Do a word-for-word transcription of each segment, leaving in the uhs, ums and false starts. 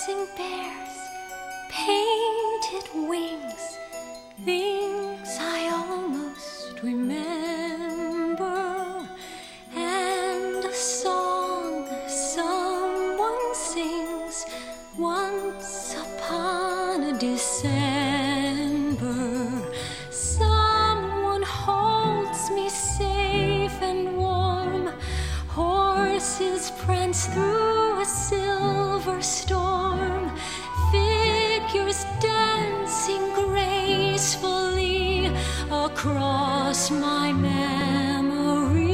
dancing bears, painted wings, things I almost remember, and a song someone sings once upon a December. Someone holds me safe and warm, horses prance through a silver storm, figures dancing gracefully across my memory.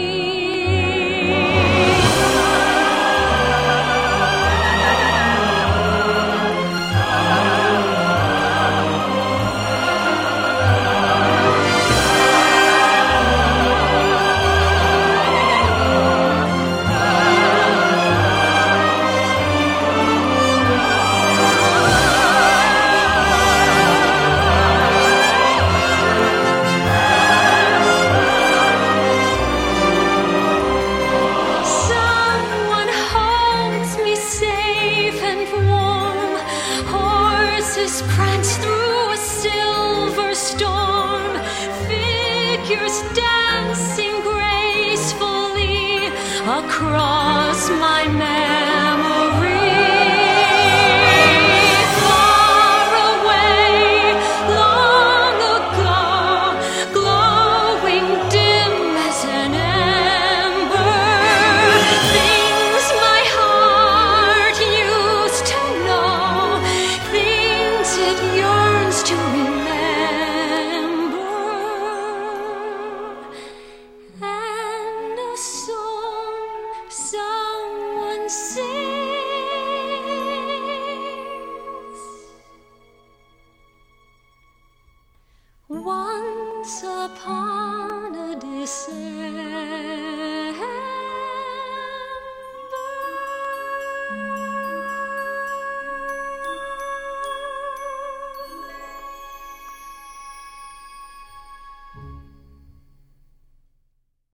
Prance through a silver storm, figures dancing gracefully across my memory. Far away, long ago, glowing dim as an ember, things my heart used to know, it yearns to remember, and a song someone sings once upon a December.